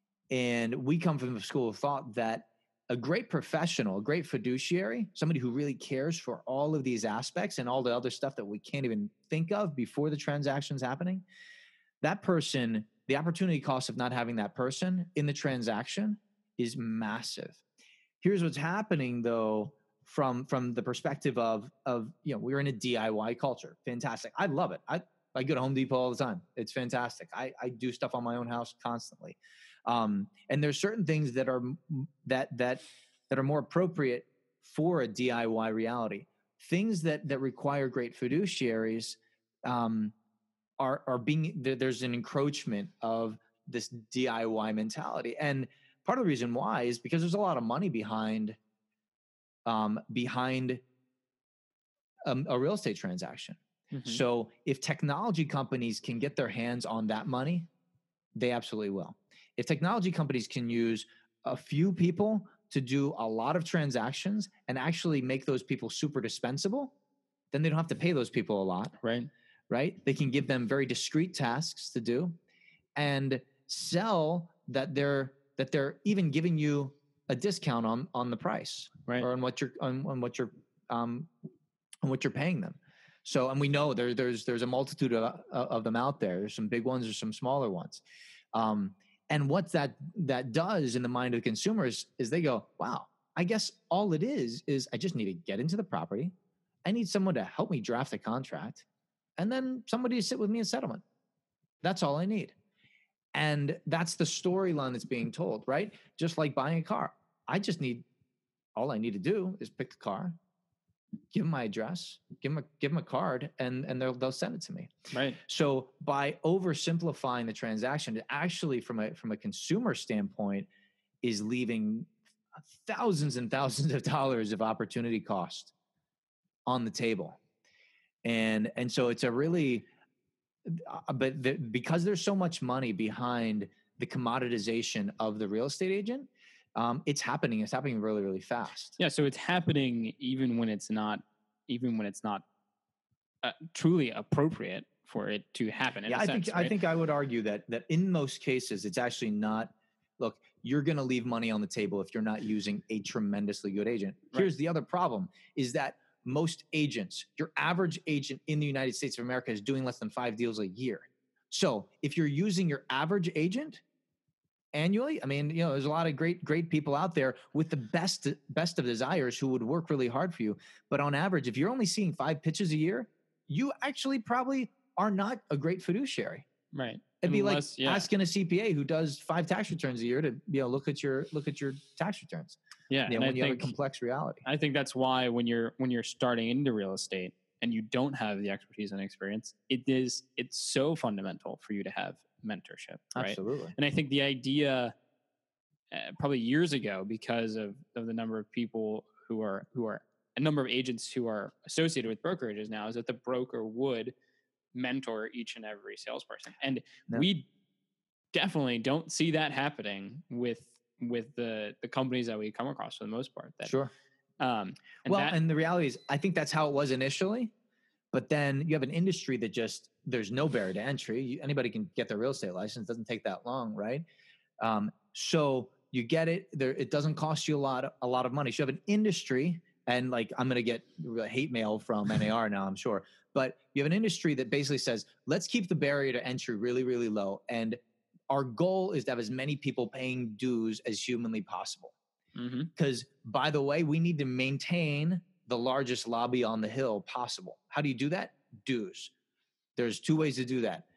and we come from the school of thought that a great professional, a great fiduciary, somebody who really cares for all of these aspects and all the other stuff that we can't even think of before the transaction's happening, that person, the opportunity cost of not having that person in the transaction is massive. Here's what's happening though, from from the perspective of of you know, we're in a D I Y culture. Fantastic. I love it. I I go to Home Depot all the time. It's fantastic. I I do stuff on my own house constantly. Um, and there's certain things that are that that that are more appropriate for a D I Y reality. Things that that require great fiduciaries um, are are being there, there's an encroachment of this D I Y mentality, and part of the reason why is because there's a lot of money behind um, behind um, a real estate transaction. Mhm. So if technology companies can get their hands on that money, they absolutely will. If technology companies can use a few people to do a lot of transactions and actually make those people super dispensable, then they don't have to pay those people a lot, Right. right? They can give them very discrete tasks to do and sell that they're that they're even giving you a discount on on the price, Right. or on what you're on, on what you're um on what you're paying them. So, and we know there there's there's a multitude of of them out there. There's some big ones, there's some smaller ones. Um, and what that that does in the mind of the consumers is they go, wow, I guess all it is is I just need to get into the property. I need someone to help me draft a contract, and then somebody to sit with me in settlement. That's all I need. And that's the storyline that's being told, right? Just like buying a car. I just need, all I need to do is pick the car, give them my address, give them a, give them a card, and, and they'll, they'll send it to me. Right. So by oversimplifying the transaction, it actually from a, from a consumer standpoint is leaving thousands and thousands of dollars of opportunity cost on the table. And, and so it's a really, Uh, but the, because there's so much money behind the commoditization of the real estate agent, um, it's happening. It's happening really, really fast. Yeah. So it's happening even when it's not, even when it's not uh, truly appropriate for it to happen. In yeah, a I sense, think right? I think I would argue that that in most cases it's actually not. Look, you're going to leave money on the table if you're not using a tremendously good agent. Right. Here's the other problem: is that most agents, your average agent in the United States of America, is doing less than five deals a year. So if you're using your average agent annually, I mean, you know, there's a lot of great, great people out there with the best, best of desires who would work really hard for you. But on average, if you're only seeing five pitches a year, you actually probably are not a great fiduciary. Right. It'd be Unless, like yeah. asking a C P A who does five tax returns a year to, you know, look at your, look at your tax returns. Yeah. You know, and when I you think, have a complex reality. I think that's why when you're, when you're starting into real estate and you don't have the expertise and experience, it is, it's so fundamental for you to have mentorship. Right. Absolutely. And I think the idea uh, probably years ago, because of, of the number of people who are, who are a number of agents who are associated with brokerages now, is that the broker would mentor each and every salesperson. And No. we definitely don't see that happening with, with the, the companies that we come across for the most part. That, Sure. Um, and well, that, and the reality is, I think that's how it was initially, but then you have an industry that just, there's no barrier to entry. You, anybody can get their real estate license. It doesn't take that long. Right. Um, so you get it there. It doesn't cost you a lot, a lot of money. So you have an industry, and like, I'm going to get hate mail from N A R now, I'm sure, but you have an industry that basically says, let's keep the barrier to entry really, really low. And our goal is to have as many people paying dues as humanly possible. Because, mm-hmm. by the way, we need to maintain the largest lobby on the hill possible. How do you do that? Dues. There's two ways to do that.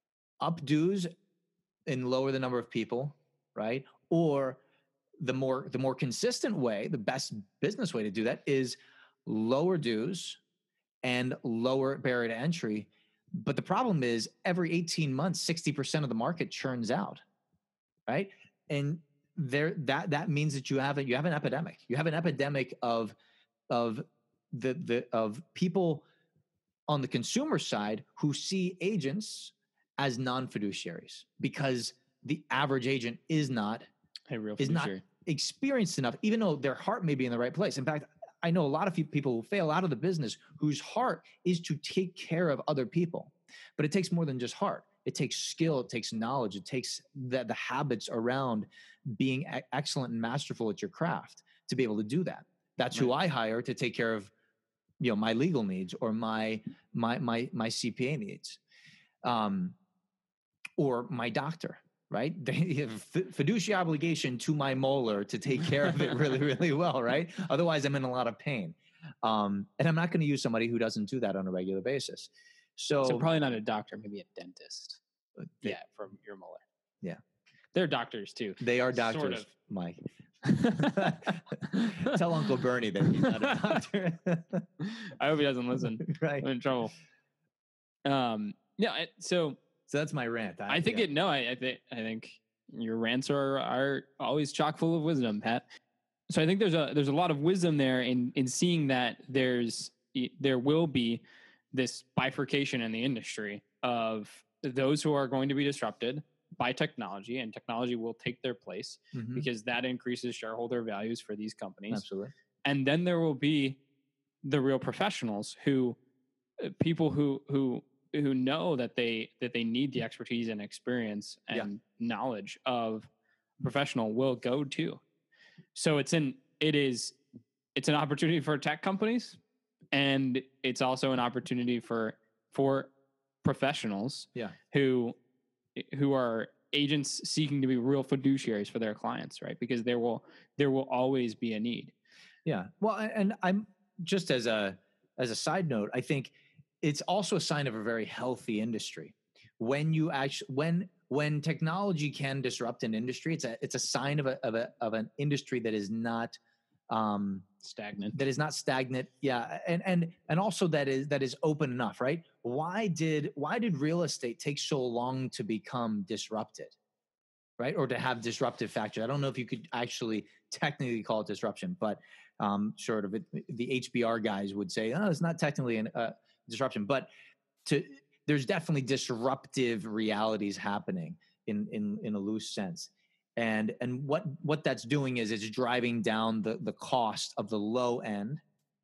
Up dues and lower the number of people, right? Or the more the more consistent way, the best business way to do that is lower dues and lower barrier to entry. But the problem is every eighteen months, sixty percent of the market churns out, right? And there that that means that you have a, you have an epidemic. You have an epidemic of of the the of people on the consumer side who see agents as non-fiduciaries because the average agent is not a real is fiduciary. not experienced enough, even though their heart may be in the right place. In fact, I know a lot of people who fail out of the business whose heart is to take care of other people, but it takes more than just heart. It takes skill, it takes knowledge, it takes the, the habits around being a- excellent and masterful at your craft to be able to do that. That's right. Who I hire to take care of, you know, my legal needs or my my my my C P A needs, um, or my doctor. Right? They have fiduciary obligation to my molar to take care of it really, really well. Right? Otherwise, I'm in a lot of pain, um, and I'm not going to use somebody who doesn't do that on a regular basis. So, so probably not a doctor, maybe a dentist. They, yeah, from your molar. Yeah, they're doctors too. They are doctors, sort of. Mike. Tell Uncle Bernie that he's not a doctor. I hope he doesn't listen. Right, I'm in trouble. Um, yeah. So, so that's my rant. I, I think yeah. it. No, I, I think I think your rants are are always chock full of wisdom, Pat. So I think there's a there's a lot of wisdom there in in seeing that there's there will be this bifurcation in the industry of those who are going to be disrupted by technology, and technology will take their place mm-hmm. because that increases shareholder values for these companies. Absolutely. And then there will be the real professionals who, uh, people who, who, who know that they, that they need the expertise and experience and yeah. knowledge of a professional will go to. So it's an, it is, it's an opportunity for tech companies, and it's also an opportunity for, for professionals yeah. who, who are agents seeking to be real fiduciaries for their clients, right? Because there will, there will always be a need. Yeah. Well, and I'm just as a, as a side note, I think it's also a sign of a very healthy industry. When you actually, when, when technology can disrupt an industry, it's a, it's a sign of a, of a, of an industry that is not, um, stagnant, that is not stagnant. Yeah. And, and, and also that is, that is open enough, right? Why did, why did real estate take so long to become disrupted, right? Or to have disruptive factors? I don't know if you could actually technically call it disruption, but, um, sort of it, the H B R guys would say, oh, it's not technically a uh, disruption, but to, there's definitely disruptive realities happening in, in, in a loose sense. And, and what, what that's doing is it's driving down the, the cost of the low end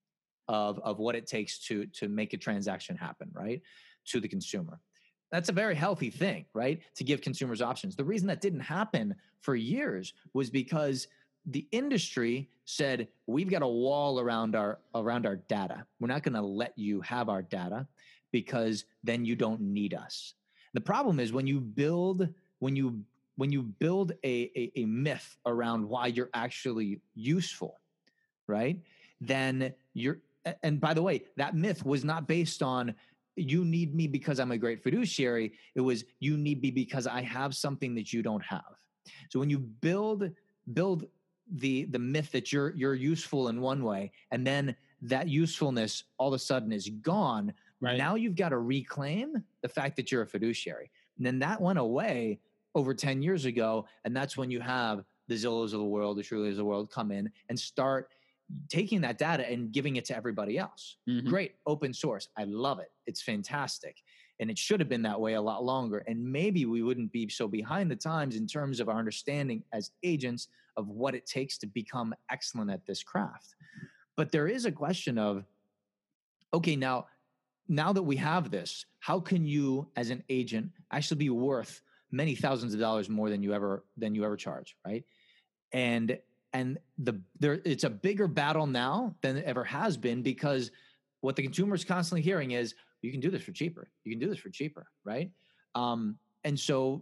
of, of what it takes to, to make a transaction happen, right, to the consumer. That's a very healthy thing, right, to give consumers options. The reason that didn't happen for years was because the industry said, we've got a wall around our around our data. We're not going to let you have our data because then you don't need us. The problem is when you build when you when you build a, a, a myth around why you're actually useful, right? Then you're, and by the way, that myth was not based on you need me because I'm a great fiduciary. It was you need me because I have something that you don't have. So when you build build the the myth that you're you're useful in one way, and then that usefulness all of a sudden is gone, right. Now you've got to reclaim the fact that you're a fiduciary. And then that went away over ten years ago, and that's when you have the Zillows of the world, the Trulias of the world come in and start taking that data and giving it to everybody else. Mm-hmm. Great, open source. I love it. It's fantastic. And it should have been that way a lot longer. And maybe we wouldn't be so behind the times in terms of our understanding as agents of what it takes to become excellent at this craft. But there is a question of, okay, now, now that we have this, how can you as an agent actually be worth many thousands of dollars more than you ever, than you ever charge, right? And, and the, there, it's a bigger battle now than it ever has been, because what the consumer is constantly hearing is, you can do this for cheaper. You can do this for cheaper, right? Um, and so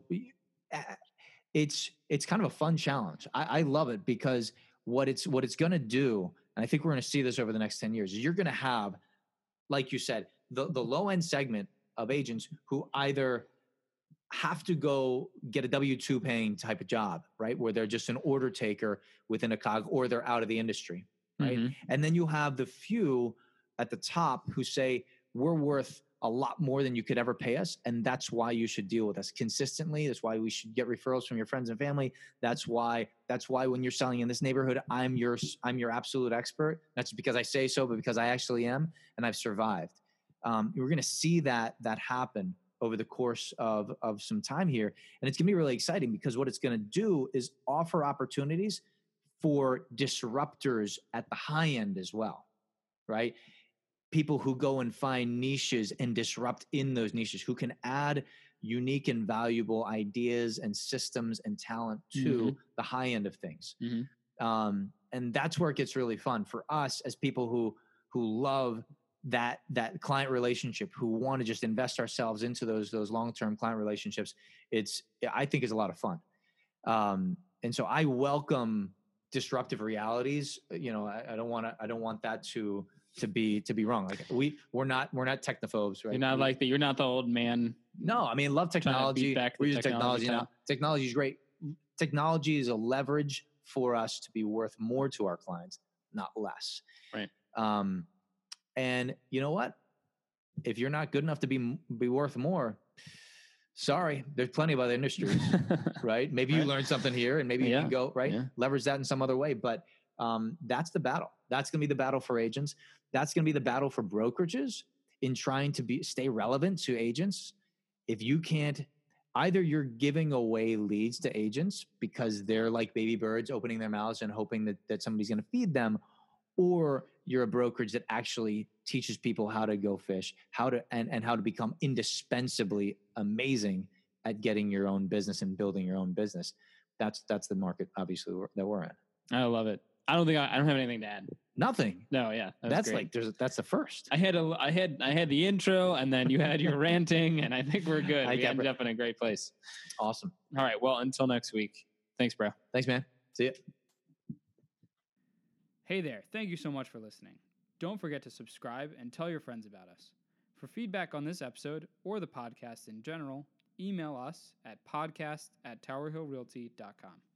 it's it's kind of a fun challenge. I, I love it because what it's what it's going to do, and I think we're going to see this over the next ten years, is you're going to have, like you said, the, the low end segment of agents who either have to go get a W two paying type of job, right, where they're just an order taker within a cog, or they're out of the industry, right? Mm-hmm. And then you have the few at the top who say, we're worth a lot more than you could ever pay us, and that's why you should deal with us consistently. That's why we should get referrals from your friends and family. That's why that's why when you're selling in this neighborhood, I'm your I'm your absolute expert. That's because I say so, but because I actually am, and I've survived. Um, we're going to see that that happen over the course of of some time here, and it's going to be really exciting because what it's going to do is offer opportunities for disruptors at the high end as well, right? People who go and find niches and disrupt in those niches, who can add unique and valuable ideas and systems and talent to mm-hmm. the high end of things. Mm-hmm. Um, and that's where it gets really fun for us as people who who love that that client relationship, who want to just invest ourselves into those those long-term client relationships. It's I think is a lot of fun. Um, and so I welcome disruptive realities. You know, I, I don't want to I don't want that to to be, to be wrong. Like we, we're not, we're not technophobes, right? You're not we, like the, you're not the old man. No, I mean, love technology. We're using technology, technology now. Technology is great. Technology is a leverage for us to be worth more to our clients, not less. Right. Um, and you know what? If you're not good enough to be, be worth more, sorry, there's plenty of other industries, right? Maybe you right. learned something here and maybe yeah. you can go, right? Yeah. Leverage that in some other way. But um, that's the battle. That's going to be the battle for agents. That's going to be the battle for brokerages in trying to be stay relevant to agents. If you can't, either you're giving away leads to agents because they're like baby birds opening their mouths and hoping that, that somebody's going to feed them, or you're a brokerage that actually teaches people how to go fish, how to and, and how to become indispensably amazing at getting your own business and building your own business. That's that's the market, obviously, that we're in. I love it. I don't think I, I don't have anything to add. Nothing. No, yeah, that that's great. like there's that's the first. I had a I had I had the intro, and then you had your ranting, and I think we're good. I we ended up in a great place. Awesome. All right. Well, until next week. Thanks, bro. Thanks, man. See ya. Hey there. Thank you so much for listening. Don't forget to subscribe and tell your friends about us. For feedback on this episode or the podcast in general, email us at podcast at tower hill realty dot com.